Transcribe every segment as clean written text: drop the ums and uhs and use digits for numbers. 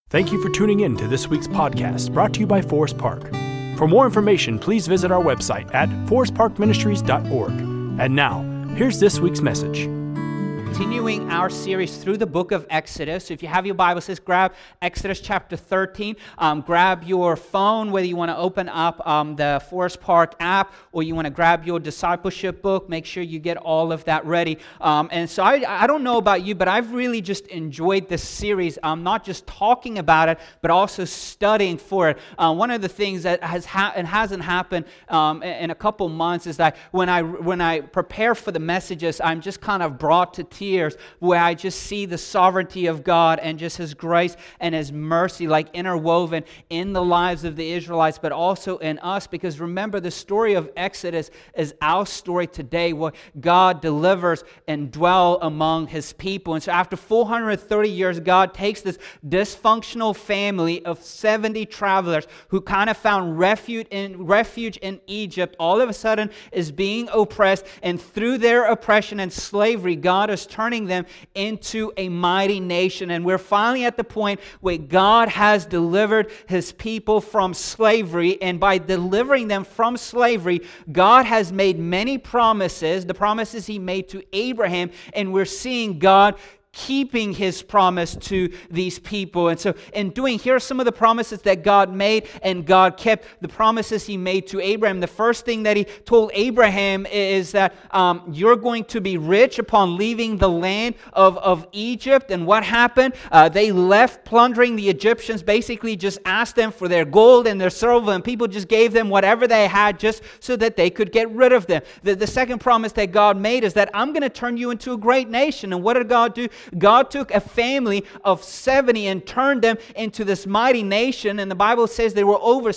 Thank you for tuning in to this week's podcast brought to you by Forest Park. For more information, please visit our website at forestparkministries.org. And now, here's this week's message. Continuing our series through the book of Exodus. So if you have your Bible, says grab Exodus chapter 13. Grab your phone, whether you want to open up the Forest Park app or you want to grab your discipleship book. Make sure you get all of that ready. And so I don't know about you, but I've really just enjoyed this series. Not just talking about it, but also studying for it. One of the things that hasn't happened in a couple months is that when I prepare for the messages, I'm just kind of brought to tears where I just see the sovereignty of God and just His grace and His mercy like interwoven in the lives of the Israelites, but also in us. Because remember, the story of Exodus is our story today, where God delivers and dwells among His people. And so after 430 years, God takes this dysfunctional family of 70 travelers who kind of found refuge in Egypt, all of a sudden is being oppressed, and through their oppression and slavery, God is turning them into a mighty nation. And we're finally at the point where God has delivered His people from slavery, and by delivering them from slavery, God has made many promises, the promises He made to Abraham, and we're seeing God keeping His promise to these people. And so in doing, here are some of the promises that God made, and God kept the promises He made to Abraham. The first thing that He told Abraham is that you're going to be rich upon leaving the land of Egypt. And what happened? They left plundering the Egyptians, basically just asked them for their gold and their silver, and people just gave them whatever they had just so that they could get rid of them. The second promise that God made is that I'm going to turn you into a great nation. And what did God do? God took a family of 70 and turned them into this mighty nation. And the Bible says there were over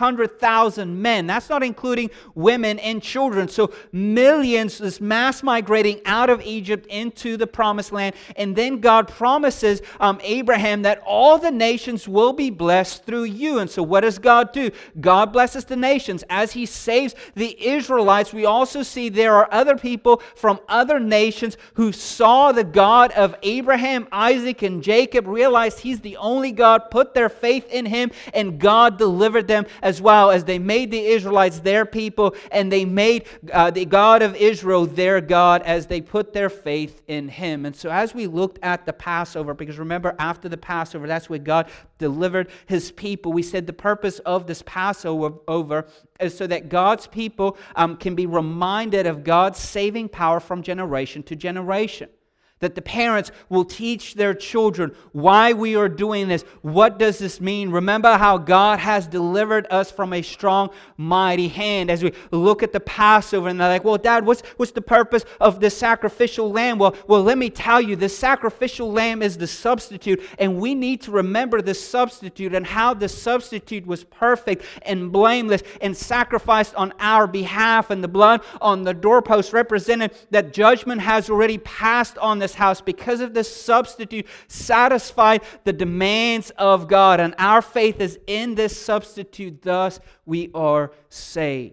600,000 men. That's not including women and children. So millions, this mass migrating out of Egypt into the promised land. And then God promises Abraham that all the nations will be blessed through you. And so what does God do? God blesses the nations. As He saves the Israelites, we also see there are other people from other nations who saw the God of Abraham, Isaac, and Jacob, realized He's the only God, put their faith in Him, and God delivered them as well, as they made the Israelites their people, and they made the God of Israel their God as they put their faith in Him. And so as we looked at the Passover, because remember, after the Passover, that's where God delivered His people. We said the purpose of this Passover is so that God's people can be reminded of God's saving power from generation to generation. That the parents will teach their children why we are doing this. What does this mean? Remember how God has delivered us from a strong, mighty hand. As we look at the Passover, and they're like, well, Dad, what's the purpose of this sacrificial lamb? Well, let me tell you, the sacrificial lamb is the substitute, and we need to remember the substitute and how the substitute was perfect and blameless and sacrificed on our behalf, and the blood on the doorpost represented that judgment has already passed on this house because of this substitute satisfied the demands of God, and our faith is in this substitute. Thus we are saved.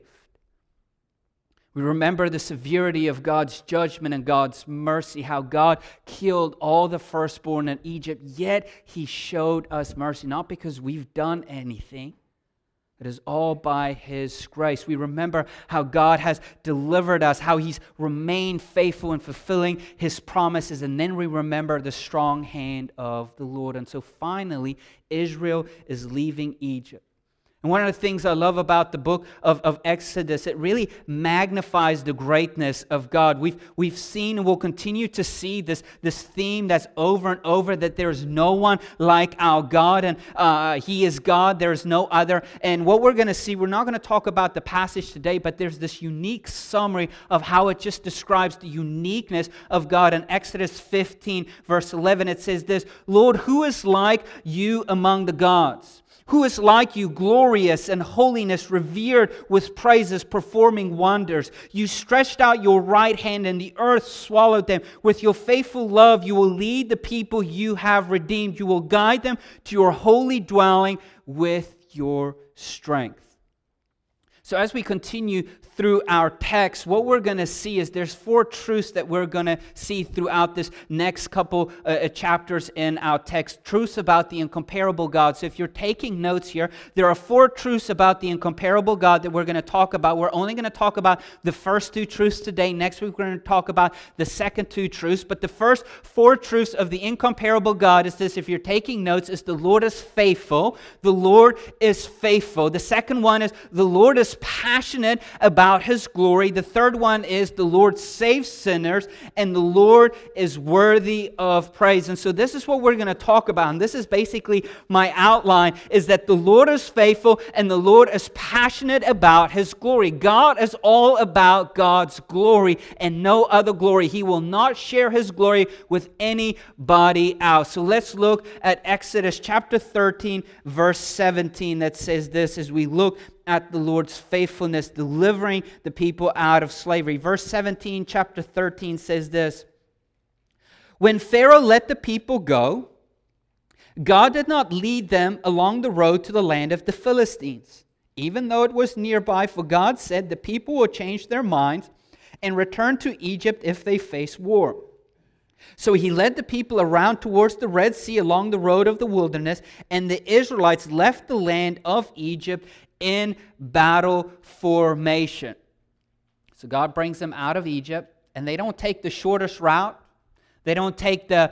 We remember the severity of God's judgment and God's mercy, how God killed all the firstborn in Egypt, yet He showed us mercy, not because we've done anything. It is all by His grace. We remember how God has delivered us, how He's remained faithful in fulfilling His promises, and then we remember the strong hand of the Lord. And so finally, Israel is leaving Egypt. And one of the things I love about the book of Exodus, it really magnifies the greatness of God. We've seen and will continue to see this theme that's over and over, that there is no one like our God, and He is God, there is no other. And what we're going to see, we're not going to talk about the passage today, but there's this unique summary of how it just describes the uniqueness of God. In Exodus 15, verse 11, it says this, Lord, who is like you among the gods? Who is like you, glorious in holiness, revered with praises, performing wonders? You stretched out your right hand, and the earth swallowed them. With your faithful love, you will lead the people you have redeemed. You will guide them to your holy dwelling with your strength. So as we continue through our text, what we're going to see is there's 4 truths that we're going to see throughout this next couple chapters in our text. Truths about the incomparable God. So if you're taking notes here, there are 4 truths about the incomparable God that we're going to talk about. We're only going to talk about the first 2 truths today. Next week we're going to talk about the second 2 truths. But the first 4 truths of the incomparable God is this. If you're taking notes, is the Lord is faithful. The Lord is faithful. The second one is the Lord is passionate about His glory. The third one is the Lord saves sinners, and the Lord is worthy of praise. And so this is what we're going to talk about, and this is basically my outline, is that the Lord is faithful and the Lord is passionate about His glory. God is all about God's glory and no other glory. He will not share His glory with anybody else. So let's look at Exodus chapter 13, verse 17, that says this as we look at the Lord's faithfulness, delivering the people out of slavery. Verse 17, chapter 13 says this: When Pharaoh let the people go, God did not lead them along the road to the land of the Philistines, even though it was nearby, for God said the people will change their minds and return to Egypt if they face war. So He led the people around towards the Red Sea along the road of the wilderness, and the Israelites left the land of Egypt in battle formation. So God brings them out of Egypt, and they don't take the shortest route. They don't take the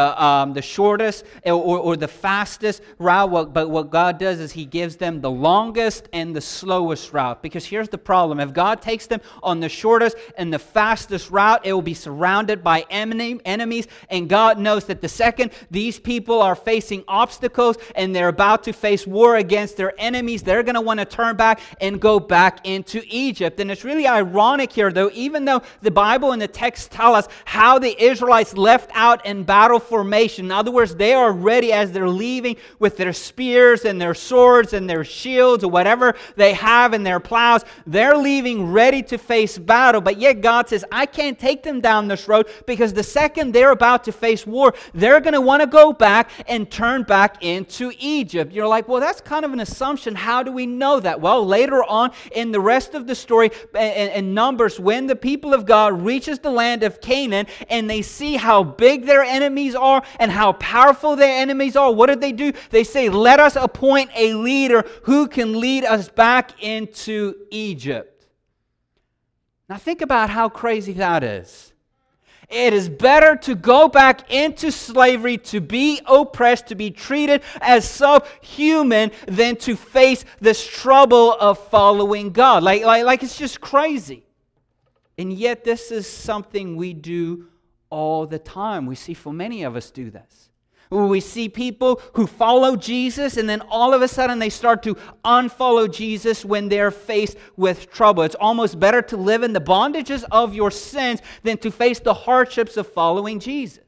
shortest or the fastest route, but what God does is He gives them the longest and the slowest route. Because here's the problem. If God takes them on the shortest and the fastest route, it will be surrounded by enemies, and God knows that the second these people are facing obstacles and they're about to face war against their enemies, they're going to want to turn back and go back into Egypt. And it's really ironic here, though, even though the Bible and the text tell us how the Israelites left out in battle formation. In other words, they are ready as they're leaving with their spears and their swords and their shields or whatever they have in their plows. They're leaving ready to face battle. But yet God says, I can't take them down this road, because the second they're about to face war, they're going to want to go back and turn back into Egypt. You're like, well, that's kind of an assumption. How do we know that? Well, later on in the rest of the story in Numbers, when the people of God reaches the land of Canaan and they see how big their enemies are and how powerful their enemies are, what do? They say, let us appoint a leader who can lead us back into Egypt. Now think about how crazy that is. It is better to go back into slavery, to be oppressed, to be treated as subhuman, than to face this trouble of following God. Like it's just crazy. And yet this is something we do all the time. We see for many of us do this. We see people who follow Jesus, and then all of a sudden they start to unfollow Jesus when they're faced with trouble. It's almost better to live in the bondages of your sins than to face the hardships of following Jesus.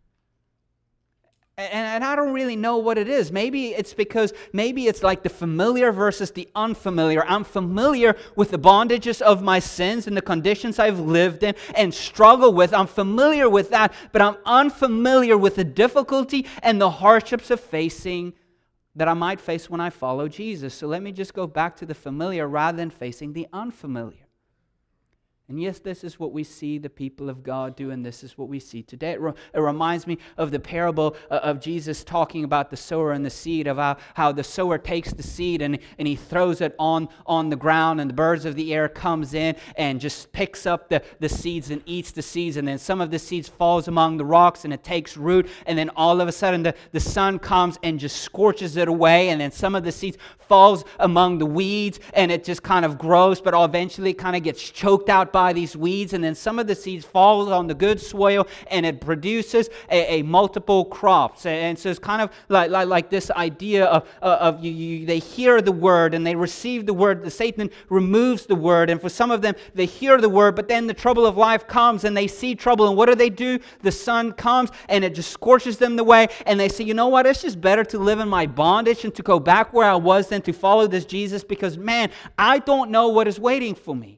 And I don't really know what it is. Maybe it's like the familiar versus the unfamiliar. I'm familiar with the bondages of my sins and the conditions I've lived in and struggle with. I'm familiar with that, but I'm unfamiliar with the difficulty and the hardships of facing that I might face when I follow Jesus. So let me just go back to the familiar rather than facing the unfamiliar. And yes, this is what we see the people of God do, and this is what we see today. It reminds me of the parable of Jesus talking about the sower and the seed, of how the sower takes the seed and he throws it on the ground, and the birds of the air comes in and just picks up the seeds and eats the seeds, and then some of the seeds falls among the rocks and it takes root, and then all of a sudden the sun comes and just scorches it away, and then some of the seeds falls among the weeds and it just kind of grows, but eventually kind of gets choked out by these weeds, and then some of the seeds falls on the good soil and it produces a multiple crops. And so it's kind of like this idea of they hear the word and they receive the word. The Satan removes the word, and for some of them they hear the word, but then the trouble of life comes and they see trouble, and what do? The sun comes and it just scorches them the way, and they say, you know what, it's just better to live in my bondage and to go back where I was than to follow this Jesus, because man, I don't know what is waiting for me.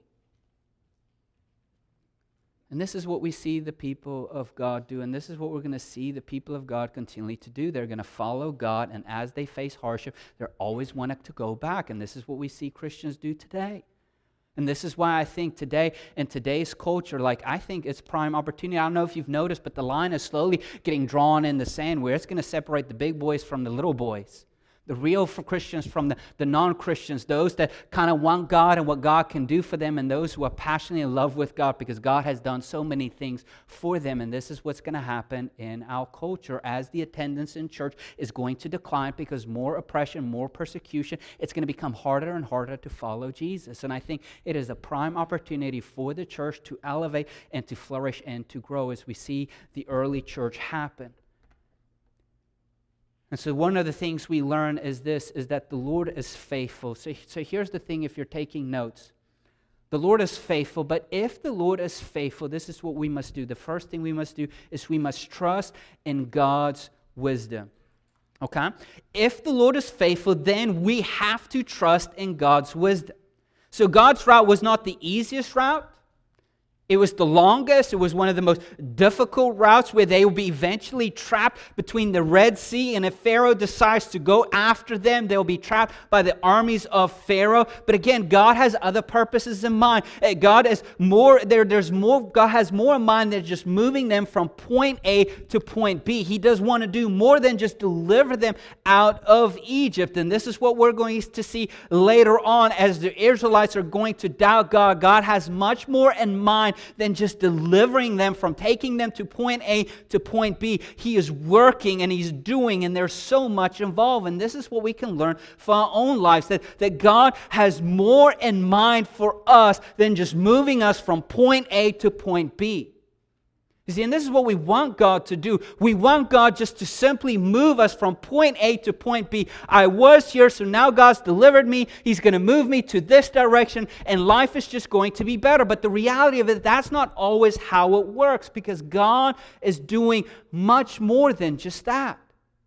And this is what we see the people of God do, and this is what we're going to see the people of God continually to do. They're going to follow God, and as they face hardship, they're always wanting to go back, and this is what we see Christians do today. And this is why I think today, in today's culture, I think it's prime opportunity. I don't know if you've noticed, but the line is slowly getting drawn in the sand where it's going to separate the big boys from the little boys. The real Christians from the non-Christians, those that kind of want God and what God can do for them, and those who are passionately in love with God because God has done so many things for them. And this is what's going to happen in our culture as the attendance in church is going to decline because more oppression, more persecution, it's going to become harder and harder to follow Jesus. And I think it is a prime opportunity for the church to elevate and to flourish and to grow as we see the early church happen. And so one of the things we learn is that the Lord is faithful. So here's the thing if you're taking notes. The Lord is faithful, but if the Lord is faithful, this is what we must do. The first thing we must do is we must trust in God's wisdom. Okay? If the Lord is faithful, then we have to trust in God's wisdom. So God's route was not the easiest route. It was the longest. It was one of the most difficult routes where they will be eventually trapped between the Red Sea. And if Pharaoh decides to go after them, they'll be trapped by the armies of Pharaoh. But again, God has other purposes in mind. God has more in mind than just moving them from point A to point B. He does want to do more than just deliver them out of Egypt. And this is what we're going to see later on as the Israelites are going to doubt God. God has much more in mind than just delivering them from taking them to point A to point B. He is working and He's doing, and there's so much involved. And this is what we can learn for our own lives, that God has more in mind for us than just moving us from point A to point B. You see, and this is what we want God to do. We want God just to simply move us from point A to point B. I was here, so now God's delivered me. He's going to move me to this direction, and life is just going to be better. But the reality of it, that's not always how it works, because God is doing much more than just that.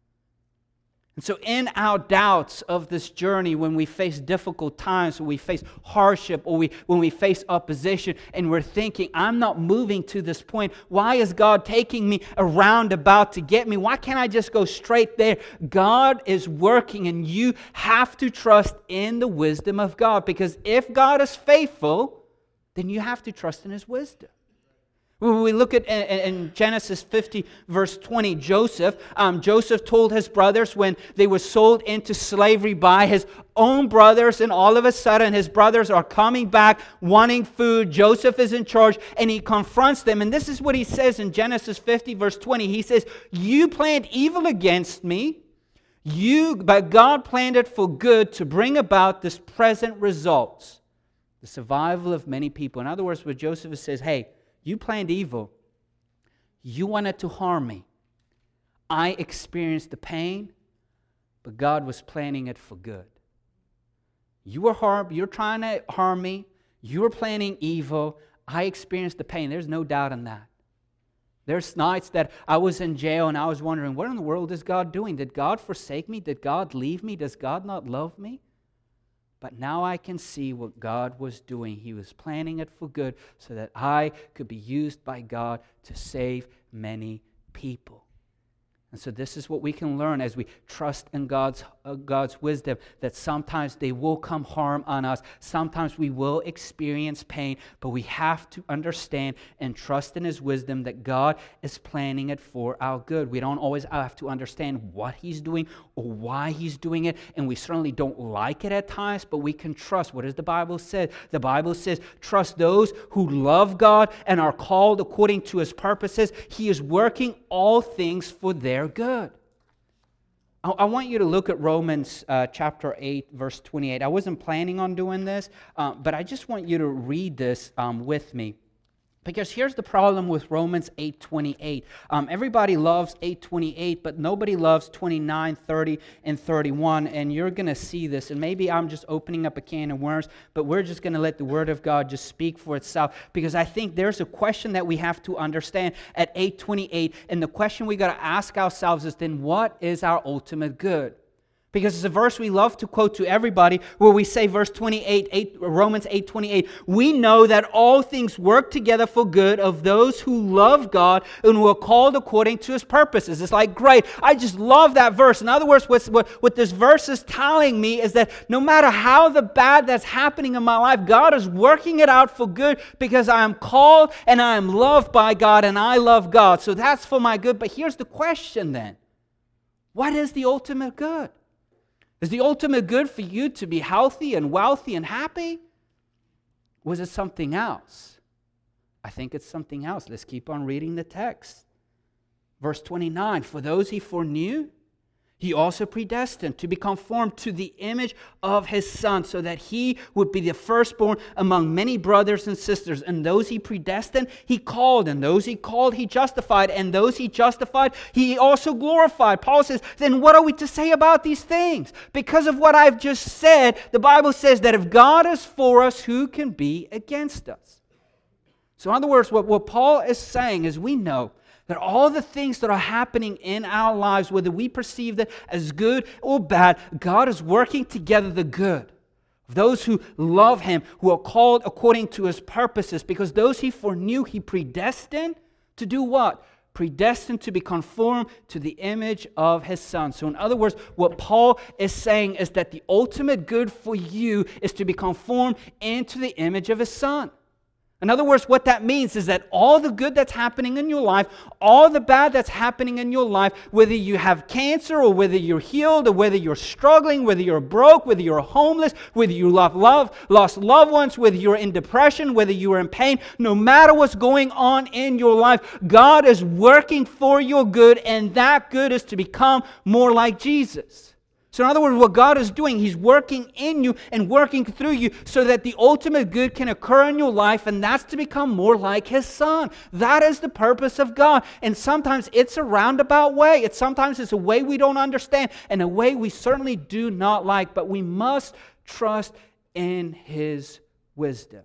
And so in our doubts of this journey, when we face difficult times, when we face hardship, or when we face opposition, and we're thinking, I'm not moving to this point. Why is God taking me around about to get me? Why can't I just go straight there? God is working, and you have to trust in the wisdom of God. Because if God is faithful, then you have to trust in His wisdom. When we look at in Genesis 50, verse 20, Joseph told his brothers when they were sold into slavery by his own brothers, and all of a sudden his brothers are coming back wanting food. Joseph is in charge, and he confronts them. And this is what he says in Genesis 50, verse 20. He says, "You planned evil against me, but God planned it for good to bring about this present results, the survival of many people." In other words, what Joseph says, hey, you planned evil. You wanted to harm me. I experienced the pain, but God was planning it for good. You're trying to harm me. You were planning evil. I experienced the pain. There's no doubt in that. There's nights that I was in jail and I was wondering, what in the world is God doing? Did God forsake me? Did God leave me? Does God not love me? But now I can see what God was doing. He was planning it for good so that I could be used by God to save many people. And so this is what we can learn as we trust in God's wisdom, that sometimes they will come harm on us. Sometimes we will experience pain, but we have to understand and trust in His wisdom that God is planning it for our good. We don't always have to understand what He's doing or why He's doing it, and we certainly don't like it at times, but we can trust. What does the Bible say? The Bible says, trust those who love God and are called according to His purposes. He is working all things for their good. I want you to look at Romans chapter 8, verse 28. I wasn't planning on doing this, but I just want you to read this with me. Because here's the problem with Romans 8:28. Everybody loves 8:28, but nobody loves 29, 30, and 31. And you're going to see this. And maybe I'm just opening up a can of worms, but we're just going to let the Word of God just speak for itself. Because I think there's a question that we have to understand at 8:28. And the question we got to ask ourselves is then, what is our ultimate good? Because it's a verse we love to quote to everybody, where we say verse 28, Romans 8:28, we know that all things work together for good of those who love God and who are called according to His purposes. It's like, great, I just love that verse. In other words, what this verse is telling me is that no matter how the bad that's happening in my life, God is working it out for good because I am called and I am loved by God and I love God. So that's for my good. But here's the question then. What is the ultimate good? Is the ultimate good for you to be healthy and wealthy and happy? Or is it something else? I think it's something else. Let's keep on reading the text. Verse 29, for those He foreknew, He also predestined to be conformed to the image of His Son, so that He would be the firstborn among many brothers and sisters. And those He predestined, He called. And those He called, He justified. And those He justified, He also glorified. Paul says, then what are we to say about these things? Because of what I've just said, the Bible says that if God is for us, who can be against us? So in other words, what Paul is saying is we know that all the things that are happening in our lives, whether we perceive them as good or bad, God is working together the good of those who love Him, who are called according to His purposes. Because those He foreknew, He predestined to do what? Predestined to be conformed to the image of His Son. So in other words, what Paul is saying is that the ultimate good for you is to be conformed into the image of His Son. In other words, what that means is that all the good that's happening in your life, all the bad that's happening in your life, whether you have cancer or whether you're healed or whether you're struggling, whether you're broke, whether you're homeless, whether you lost loved ones, whether you're in depression, whether you're in pain, no matter what's going on in your life, God is working for your good, and that good is to become more like Jesus. So in other words, what God is doing, He's working in you and working through you so that the ultimate good can occur in your life, and that's to become more like His Son. That is the purpose of God. And sometimes it's a roundabout way. Sometimes it's a way we don't understand and a way we certainly do not like, but we must trust in His wisdom.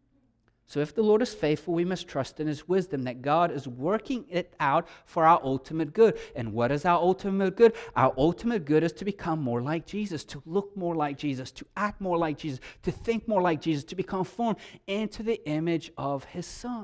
So if the Lord is faithful, we must trust in His wisdom, that God is working it out for our ultimate good. And what is our ultimate good? Our ultimate good is to become more like Jesus, to look more like Jesus, to act more like Jesus, to think more like Jesus, to be conformed into the image of His Son.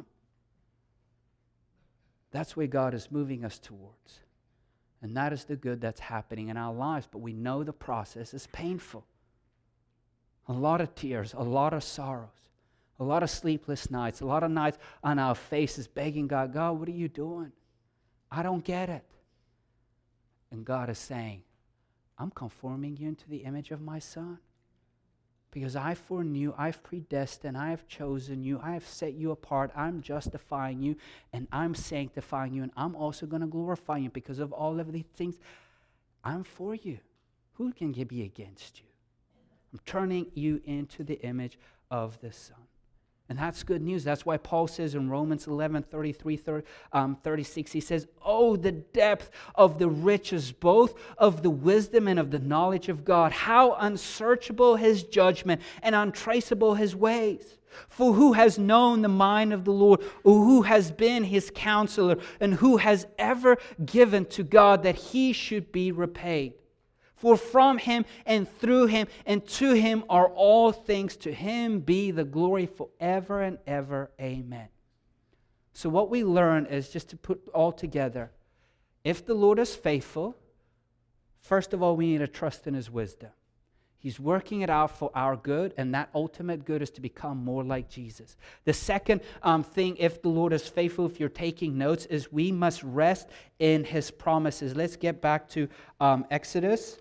That's where God is moving us towards. And that is the good that's happening in our lives. But we know the process is painful. A lot of tears, a lot of sorrows. A lot of sleepless nights, a lot of nights on our faces begging God, God, what are you doing? I don't get it. And God is saying, I'm conforming you into the image of my Son. Because I foreknew, I've predestined, I have chosen you, I have set you apart, I'm justifying you, and I'm sanctifying you, and I'm also going to glorify you. Because of all of these things, I'm for you. Who can be against you? I'm turning you into the image of the Son. And that's good news. That's why Paul says in Romans 11:36, he says, oh, the depth of the riches, both of the wisdom and of the knowledge of God. How unsearchable His judgment and untraceable His ways. For who has known the mind of the Lord, or who has been His counselor, and who has ever given to God that He should be repaid? For from Him and through Him and to Him are all things. To Him be the glory forever and ever. Amen. So what we learn is, just to put all together, if the Lord is faithful, first of all, we need to trust in His wisdom. He's working it out for our good, and that ultimate good is to become more like Jesus. The second thing, if the Lord is faithful, if you're taking notes, is we must rest in His promises. Let's get back to Exodus.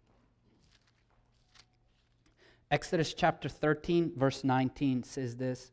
Exodus chapter 13, verse 19 says this.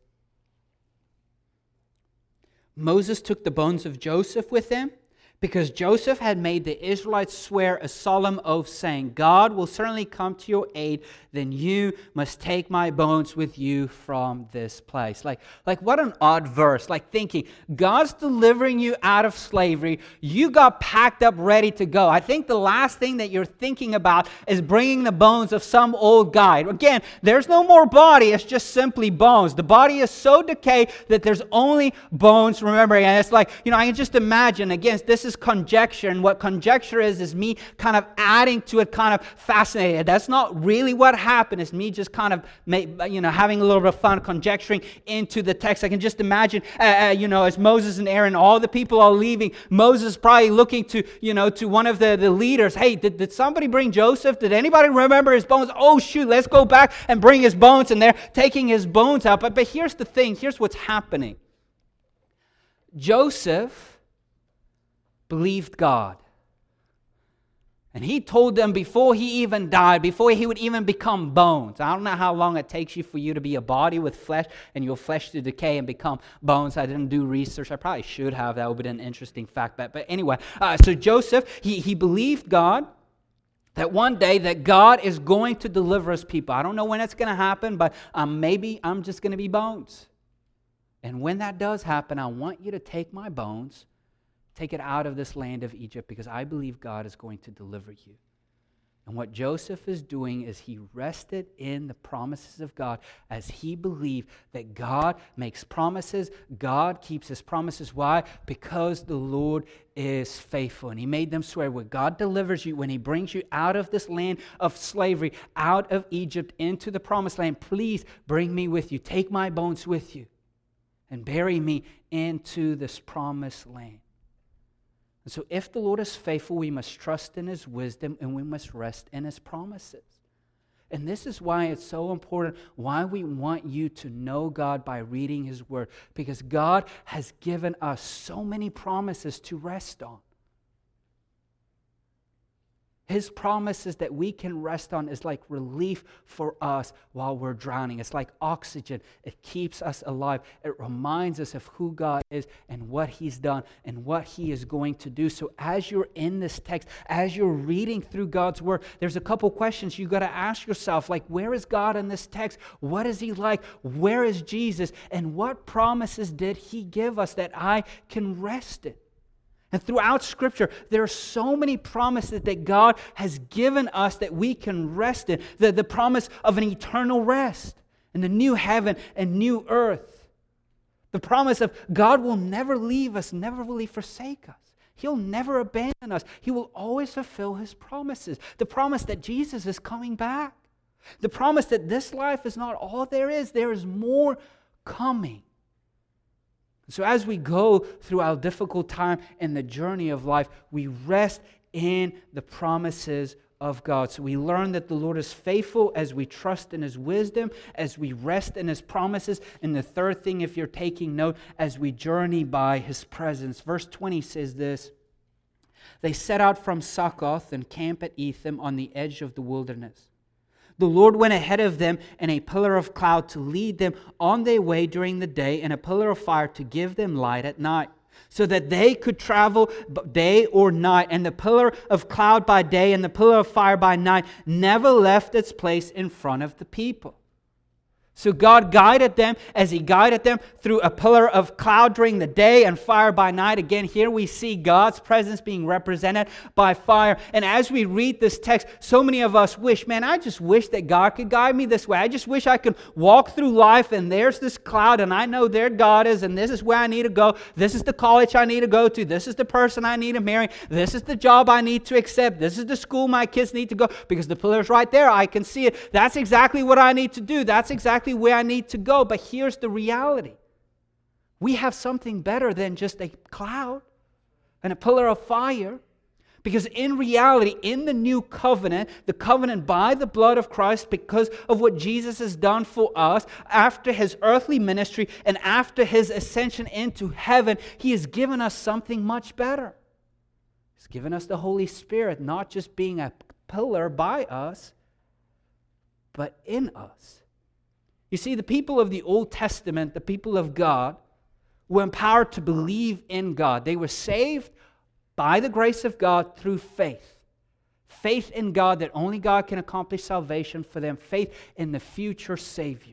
Moses took the bones of Joseph with him, because Joseph had made the Israelites swear a solemn oath, saying, God will certainly come to your aid, then you must take my bones with you from this place. Like what an odd verse. Like thinking, God's delivering you out of slavery. You got packed up, ready to go. I think the last thing that you're thinking about is bringing the bones of some old guy. Again, there's no more body. It's just simply bones. The body is so decayed that there's only bones. Remember, and it's like, I can just imagine, again, this is is conjecture, and what conjecture is me kind of adding to it, kind of fascinated. That's not really what happened. It's me just kind of having a little bit of fun conjecturing into the text. I can just imagine, as Moses and Aaron, all the people are leaving, Moses probably looking to one of the leaders. Hey, did somebody bring Joseph? Did anybody remember his bones? Oh shoot, let's go back and bring his bones. And they're taking his bones out. But here's the thing. Here's what's happening. Joseph believed God. And he told them before he even died, before he would even become bones. I don't know how long it takes you for you to be a body with flesh and your flesh to decay and become bones. I didn't do research. I probably should have. That would be an interesting fact. But anyway, so Joseph, he believed God that one day that God is going to deliver his people. I don't know when it's going to happen, but maybe I'm just going to be bones. And when that does happen, I want you to take my bones, take it out of this land of Egypt, because I believe God is going to deliver you. And what Joseph is doing is he rested in the promises of God as he believed that God makes promises, God keeps his promises. Why? Because the Lord is faithful. And he made them swear, when God delivers you, when he brings you out of this land of slavery, out of Egypt into the promised land, please bring me with you. Take my bones with you and bury me into this promised land. And so if the Lord is faithful, we must trust in his wisdom and we must rest in his promises. And this is why it's so important, why we want you to know God by reading his word. Because God has given us so many promises to rest on. His promises that we can rest on is like relief for us while we're drowning. It's like oxygen. It keeps us alive. It reminds us of who God is and what he's done and what he is going to do. So as you're in this text, as you're reading through God's word, there's a couple questions you got to ask yourself, like, where is God in this text? What is he like? Where is Jesus? And what promises did he give us that I can rest in? And throughout Scripture, there are so many promises that God has given us that we can rest in. The promise of an eternal rest in the new heaven and new earth. The promise of God will never leave us, never will he forsake us. He'll never abandon us. He will always fulfill his promises. The promise that Jesus is coming back. The promise that this life is not all there is more coming. So as we go through our difficult time in the journey of life, we rest in the promises of God. So we learn that the Lord is faithful as we trust in his wisdom, as we rest in his promises. And the third thing, if you're taking note, as we journey by his presence. Verse 20 says this: they set out from Succoth and camped at Etham on the edge of the wilderness. The Lord went ahead of them in a pillar of cloud to lead them on their way during the day, and a pillar of fire to give them light at night, so that they could travel day or night. And the pillar of cloud by day and the pillar of fire by night never left its place in front of the people. So God guided them as he guided them through a pillar of cloud during the day and fire by night. Again, here we see God's presence being represented by fire. And as we read this text, so many of us wish, man, I just wish that God could guide me this way. I just wish I could walk through life and there's this cloud and I know there God is and this is where I need to go. This is the college I need to go to. This is the person I need to marry. This is the job I need to accept. This is the school my kids need to go, because the pillar is right there. I can see it. That's exactly what I need to do. That's exactly where I need to go. But here's the reality. We have something better than just a cloud and a pillar of fire. Because in reality, in the new covenant, the covenant by the blood of Christ, because of what Jesus has done for us, after his earthly ministry and after his ascension into heaven, he has given us something much better. He's given us the Holy Spirit, not just being a pillar by us, but in us. You see, the people of the Old Testament, the people of God, were empowered to believe in God. They were saved by the grace of God through faith. Faith in God, that only God can accomplish salvation for them. Faith in the future Savior.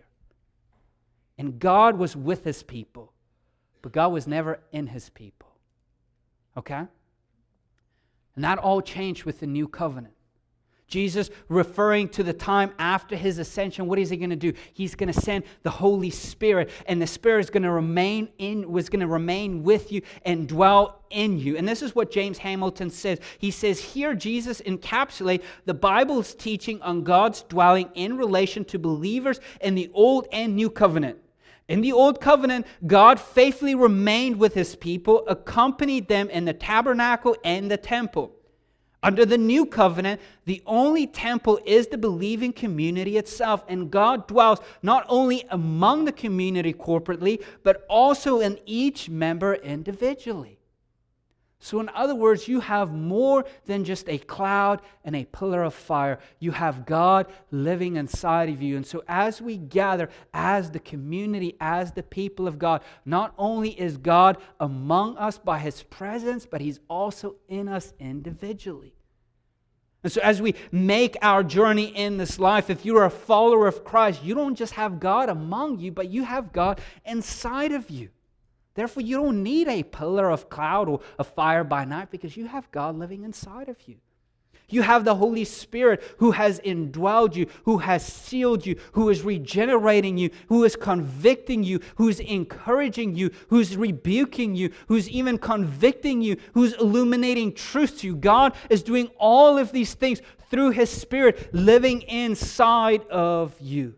And God was with his people, but God was never in his people. Okay? And that all changed with the new covenant. Jesus, referring to the time after his ascension, what is he going to do? He's going to send the Holy Spirit, and the Spirit is going to remain with you and dwell in you. And this is what James Hamilton says. He says, here Jesus encapsulates the Bible's teaching on God's dwelling in relation to believers in the Old and New Covenant. In the Old Covenant, God faithfully remained with his people, accompanied them in the tabernacle and the temple. Under the New Covenant, the only temple is the believing community itself, and God dwells not only among the community corporately, but also in each member individually. So in other words, you have more than just a cloud and a pillar of fire. You have God living inside of you. And so as we gather as the community, as the people of God, not only is God among us by his presence, but he's also in us individually. And so as we make our journey in this life, if you're a follower of Christ, you don't just have God among you, but you have God inside of you. Therefore, you don't need a pillar of cloud or a fire by night because you have God living inside of you. You have the Holy Spirit who has indwelled you, who has sealed you, who is regenerating you, who is convicting you, who's encouraging you, who's rebuking you, who's even convicting you, who's illuminating truth to you. God is doing all of these things through his Spirit living inside of you.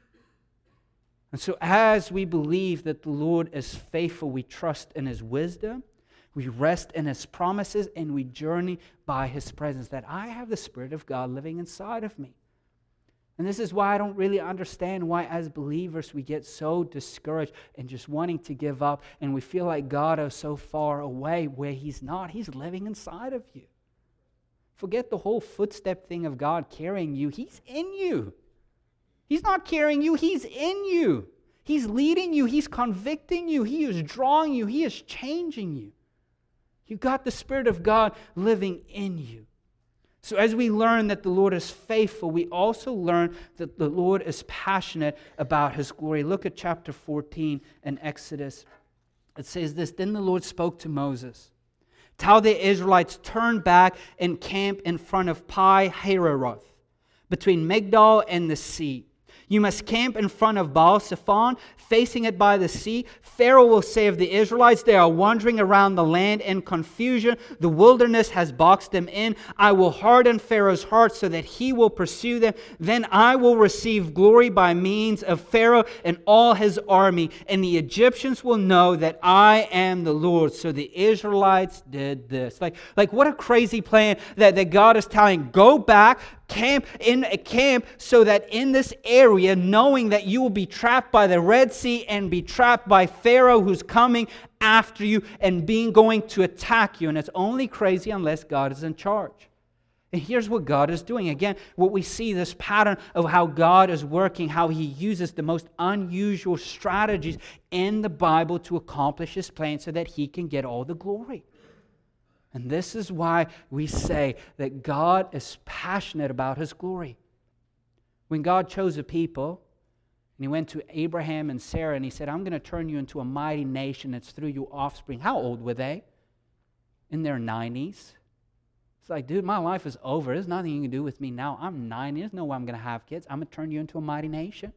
And so as we believe that the Lord is faithful, we trust in his wisdom, we rest in his promises, and we journey by his presence, that I have the Spirit of God living inside of me. And this is why I don't really understand why as believers we get so discouraged and just wanting to give up, and we feel like God is so far away where he's not. He's living inside of you. Forget the whole footstep thing of God carrying you. He's in you. He's not carrying you, he's in you. He's leading you, he's convicting you, he is drawing you, he is changing you. You got the Spirit of God living in you. So as we learn that the Lord is faithful, we also learn that the Lord is passionate about his glory. Look at chapter 14 in Exodus. It says this, then the Lord spoke to Moses. Tell the Israelites, turn back and camp in front of Pi-hahiroth, between Migdol and the sea. You must camp in front of Baal-Zephon, facing it by the sea. Pharaoh will say of the Israelites, they are wandering around the land in confusion. The wilderness has boxed them in. I will harden Pharaoh's heart so that he will pursue them. Then I will receive glory by means of Pharaoh and all his army. And the Egyptians will know that I am the Lord. So the Israelites did this. Like what a crazy plan that God is telling. Go back, camp in a camp so that in this area, knowing that you will be trapped by the Red Sea and be trapped by Pharaoh who's coming after you and going to attack you. And it's only crazy unless God is in charge. And here's what God is doing. Again, what we see, this pattern of how God is working, how he uses the most unusual strategies in the Bible to accomplish his plan so that he can get all the glory. And this is why we say that God is passionate about his glory. When God chose a people, and he went to Abraham and Sarah, and he said, I'm going to turn you into a mighty nation that's through your offspring. How old were they? In their 90s. It's like, dude, my life is over. There's nothing you can do with me now. I'm 90. There's no way I'm going to have kids. I'm going to turn you into a mighty nation.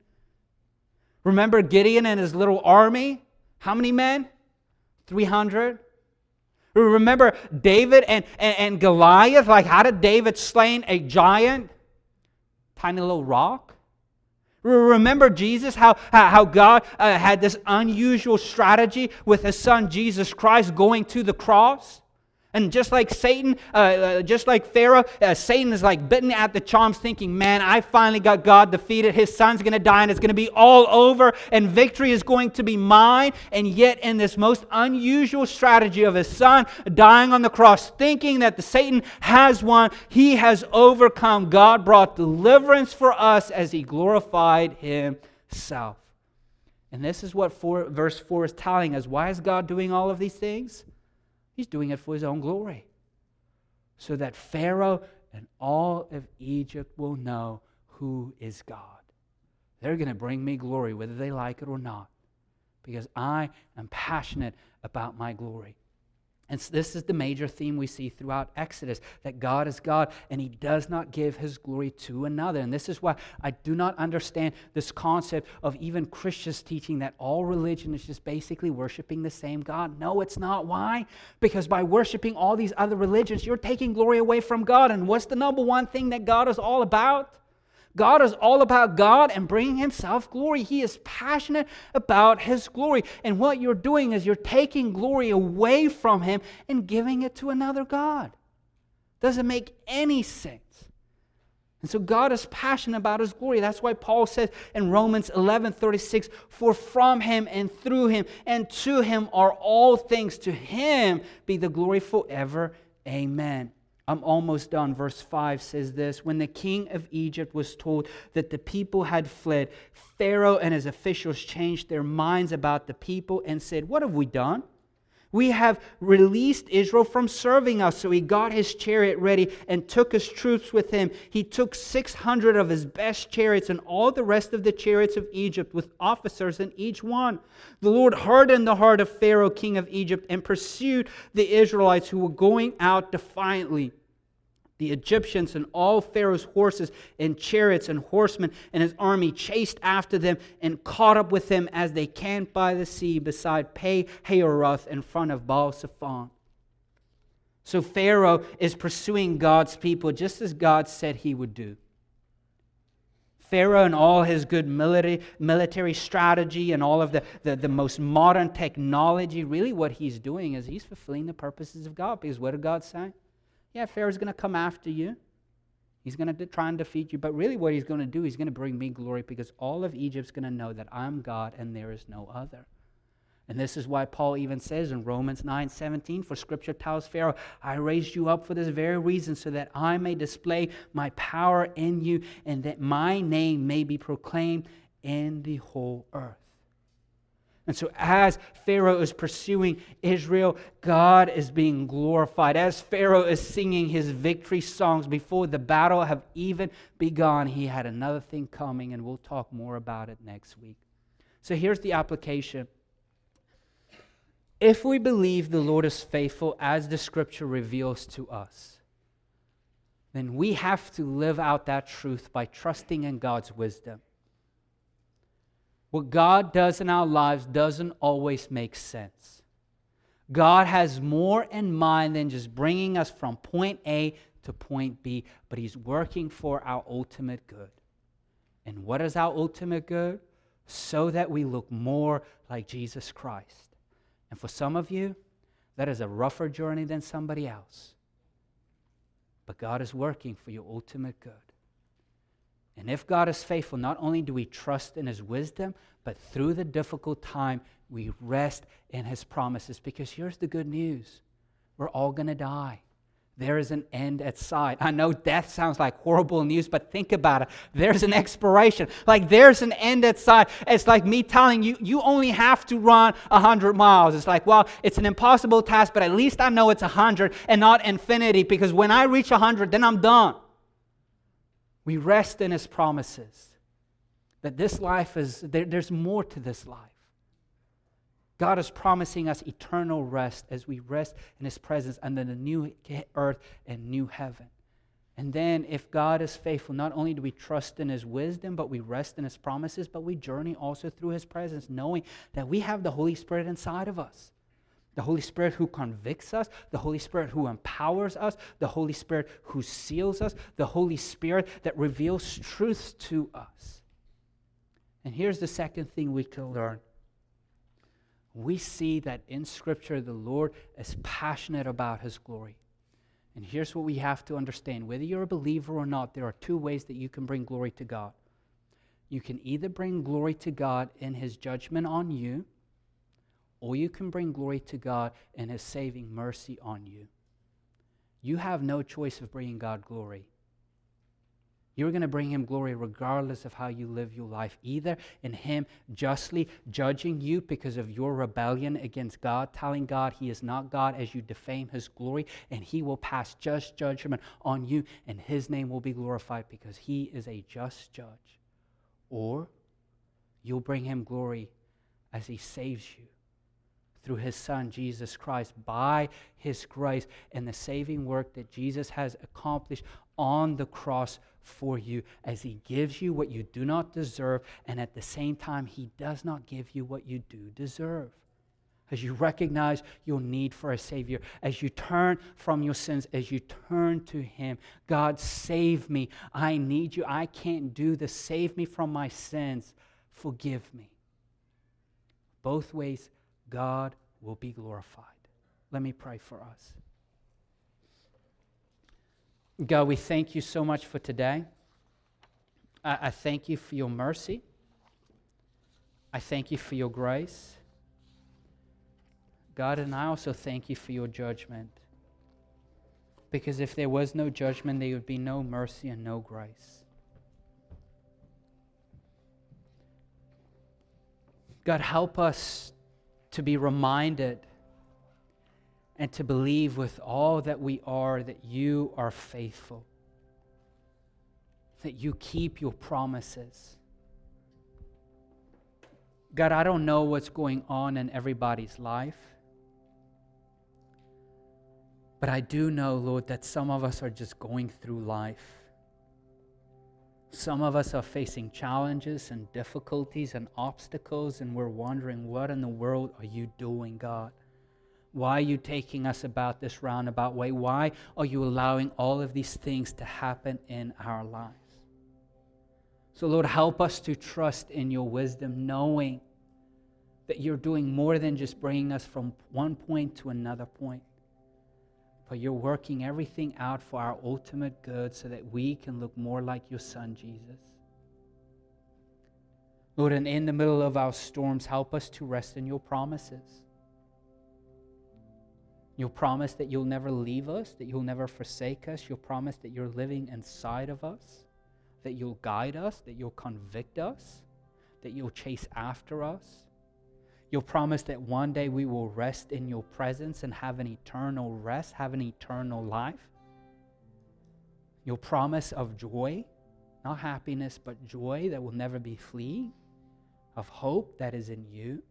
Remember Gideon and his little army? How many men? 300. Remember David and Goliath? Like, how did David slay a giant? Tiny little rock. Remember Jesus, how God had this unusual strategy with his son Jesus Christ going to the cross? And just like Satan, just like Pharaoh, Satan is like bitten at the charms thinking, man, I finally got God defeated. His son's going to die and it's going to be all over and victory is going to be mine. And yet in this most unusual strategy of his son dying on the cross, thinking that the Satan has won, he has overcome. God brought deliverance for us as he glorified himself. And this is what verse 4 is telling us. Why is God doing all of these things? He's doing it for his own glory. So that Pharaoh and all of Egypt will know who is God. They're going to bring me glory whether they like it or not. Because I am passionate about my glory. And so this is the major theme we see throughout Exodus, that God is God and He does not give His glory to another. And this is why I do not understand this concept of even Christians teaching that all religion is just basically worshiping the same God. No, it's not. Why? Because by worshiping all these other religions, you're taking glory away from God. And what's the number one thing that God is all about? God is all about God and bringing Himself glory. He is passionate about His glory. And what you're doing is you're taking glory away from Him and giving it to another God. Doesn't make any sense. And so God is passionate about His glory. That's why Paul says in Romans 11:36, "For from Him and through Him and to Him are all things. To Him be the glory forever. Amen." I'm almost done. Verse 5 says this: "When the king of Egypt was told that the people had fled, Pharaoh and his officials changed their minds about the people and said, 'What have we done? We have released Israel from serving us.' So he got his chariot ready and took his troops with him. He took 600 of his best chariots and all the rest of the chariots of Egypt with officers in each one. The Lord hardened the heart of Pharaoh, king of Egypt, and pursued the Israelites who were going out defiantly. The Egyptians and all Pharaoh's horses and chariots and horsemen and his army chased after them and caught up with them as they camped by the sea beside Pi-hahiroth in front of Baal-zephon." So Pharaoh is pursuing God's people just as God said He would do. Pharaoh and all his good military strategy and all of the most modern technology, really what he's doing is he's fulfilling the purposes of God. Because what did God say? Yeah, Pharaoh's going to come after you. He's going to try and defeat you. But really what he's going to do, he's going to bring me glory because all of Egypt's going to know that I'm God and there is no other. And this is why Paul even says in Romans 9:17, "For Scripture tells Pharaoh, I raised you up for this very reason, so that I may display my power in you and that my name may be proclaimed in the whole earth." And so as Pharaoh is pursuing Israel, God is being glorified. As Pharaoh is singing his victory songs before the battle have even begun, he had another thing coming, and we'll talk more about it next week. So here's the application. If we believe the Lord is faithful as the Scripture reveals to us, then we have to live out that truth by trusting in God's wisdom. What God does in our lives doesn't always make sense. God has more in mind than just bringing us from point A to point B, but He's working for our ultimate good. And what is our ultimate good? So that we look more like Jesus Christ. And for some of you, that is a rougher journey than somebody else. But God is working for your ultimate good. And if God is faithful, not only do we trust in His wisdom, but through the difficult time, we rest in His promises. Because here's the good news. We're all going to die. There is an end at sight. I know death sounds like horrible news, but think about it. There's an expiration. Like there's an end at sight. It's like me telling you, you only have to run 100 miles. It's like, well, it's an impossible task, but at least I know it's 100 and not infinity, because when I reach 100, then I'm done. We rest in His promises. That this life is, there's more to this life. God is promising us eternal rest as we rest in His presence under the new earth and new heaven. And then if God is faithful, not only do we trust in His wisdom, but we rest in His promises, but we journey also through His presence, knowing that we have the Holy Spirit inside of us. The Holy Spirit who convicts us, the Holy Spirit who empowers us, the Holy Spirit who seals us, the Holy Spirit that reveals truths to us. And here's the second thing we can learn. We see that in Scripture the Lord is passionate about His glory. And here's what we have to understand. Whether you're a believer or not, there are two ways that you can bring glory to God. You can either bring glory to God in His judgment on you, or you can bring glory to God in His saving mercy on you. You have no choice of bringing God glory. You're going to bring Him glory regardless of how you live your life, either in Him justly judging you because of your rebellion against God, telling God He is not God as you defame His glory, and He will pass just judgment on you, and His name will be glorified because He is a just judge. Or you'll bring Him glory as He saves you through His Son, Jesus Christ, by His grace and the saving work that Jesus has accomplished on the cross for you, as He gives you what you do not deserve, and at the same time, He does not give you what you do deserve. As you recognize your need for a Savior, as you turn from your sins, as you turn to Him, God, save me. I need you. I can't do this. Save me from my sins. Forgive me. Both ways, God will be glorified. Let me pray for us. God, we thank you so much for today. I thank you for your mercy. I thank you for your grace. God, and I also thank you for your judgment. Because if there was no judgment, there would be no mercy and no grace. God, help us to be reminded and to believe with all that we are that you are faithful, that you keep your promises. God, I don't know what's going on in everybody's life, but I do know, Lord, that some of us are just going through life. Some of us are facing challenges and difficulties and obstacles, and we're wondering, what in the world are you doing, God? Why are you taking us about this roundabout way? Why are you allowing all of these things to happen in our lives? So, Lord, help us to trust in your wisdom, knowing that you're doing more than just bringing us from one point to another point. But you're working everything out for our ultimate good so that we can look more like your Son, Jesus. Lord, and in the middle of our storms, help us to rest in your promises. Your promise that you'll never leave us, that you'll never forsake us. Your promise that you're living inside of us, that you'll guide us, that you'll convict us, that you'll chase after us. Your promise that one day we will rest in your presence and have an eternal rest, have an eternal life. Your promise of joy, not happiness, but joy that will never be fleeing, of hope that is in you.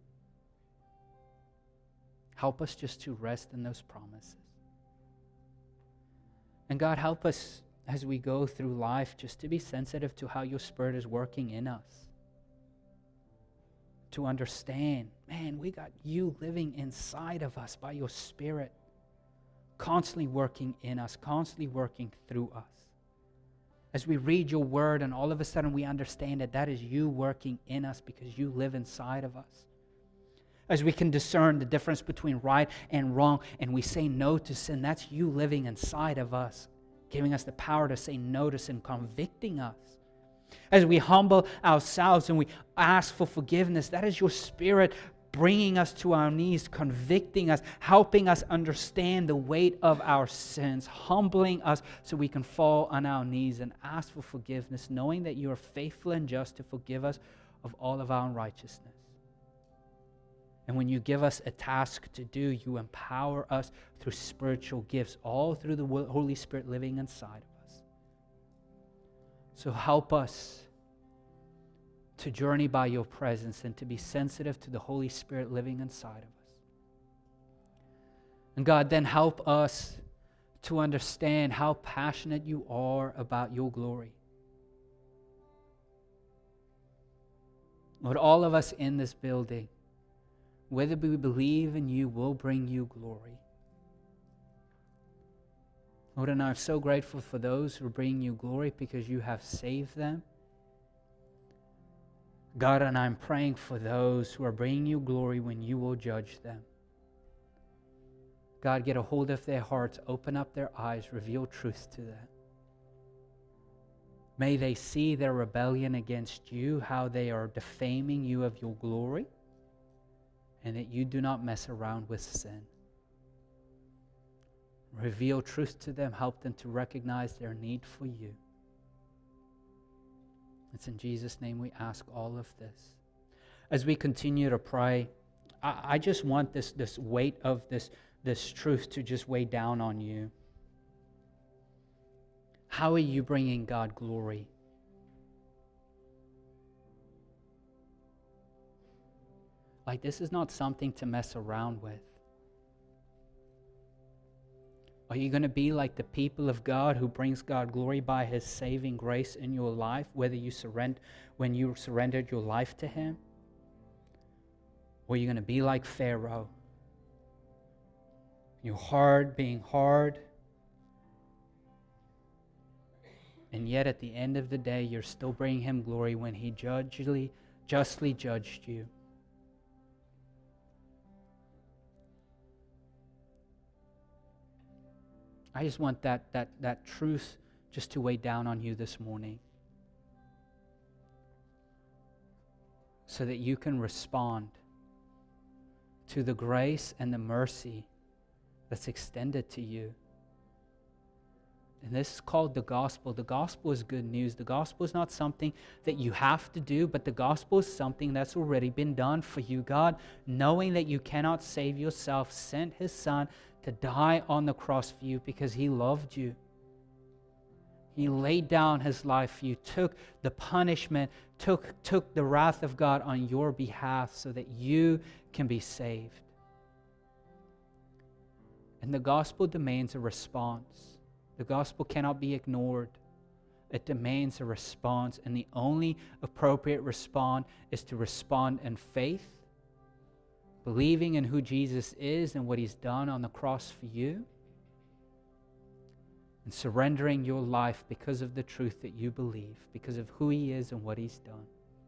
Help us just to rest in those promises. And God, help us as we go through life just to be sensitive to how your Spirit is working in us. To understand, man, we got you living inside of us by your Spirit, constantly working in us, constantly working through us. As we read your word and all of a sudden we understand that that is you working in us because you live inside of us. As we can discern the difference between right and wrong and we say no to sin, that's you living inside of us, giving us the power to say no to sin, convicting us. As we humble ourselves and we ask for forgiveness, that is your Spirit bringing us to our knees, convicting us, helping us understand the weight of our sins, humbling us so we can fall on our knees and ask for forgiveness, knowing that you are faithful and just to forgive us of all of our unrighteousness. And when you give us a task to do, you empower us through spiritual gifts, all through the Holy Spirit living inside of us. So help us to journey by your presence and to be sensitive to the Holy Spirit living inside of us. And God, then help us to understand how passionate you are about your glory. Lord, all of us in this building, whether we believe in you, will bring you glory. Lord, and I'm so grateful for those who are bringing you glory because you have saved them. God, and I'm praying for those who are bringing you glory when you will judge them. God, get a hold of their hearts, open up their eyes, reveal truth to them. May they see their rebellion against you, how they are defaming you of your glory, and that you do not mess around with sin. Reveal truth to them. Help them to recognize their need for you. It's in Jesus' name we ask all of this. As we continue to pray, I just want this weight of this truth to just weigh down on you. How are you bringing God glory? Like, this is not something to mess around with. Are you going to be like the people of God who brings God glory by His saving grace in your life, when you surrendered your life to Him? Or are you going to be like Pharaoh? Your heart being hard, and yet at the end of the day, you're still bringing Him glory when He justly judged you. I just want that truth just to weigh down on you this morning, so that you can respond to the grace and the mercy that's extended to you. And this is called the gospel. The gospel is good news. The gospel is not something that you have to do, but the gospel is something that's already been done for you. God, knowing that you cannot save yourself, sent His Son to die on the cross for you because He loved you. He laid down His life for you, took the punishment, took the wrath of God on your behalf so that you can be saved. And the gospel demands a response. The gospel cannot be ignored. It demands a response, and the only appropriate response is to respond in faith, believing in who Jesus is and what He's done on the cross for you, and surrendering your life because of the truth that you believe, because of who He is and what He's done.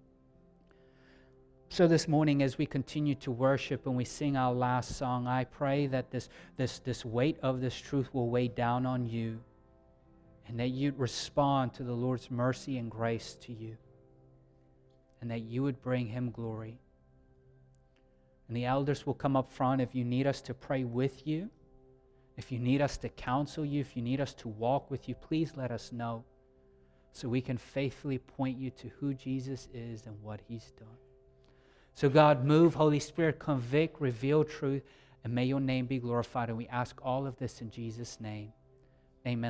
So this morning, as we continue to worship and we sing our last song, I pray that this weight of this truth will weigh down on you, and that you'd respond to the Lord's mercy and grace to you, and that you would bring Him glory. And the elders will come up front if you need us to pray with you, if you need us to counsel you, if you need us to walk with you, please let us know so we can faithfully point you to who Jesus is and what He's done. So God, move, Holy Spirit, convict, reveal truth, and may your name be glorified. And we ask all of this in Jesus' name. Amen.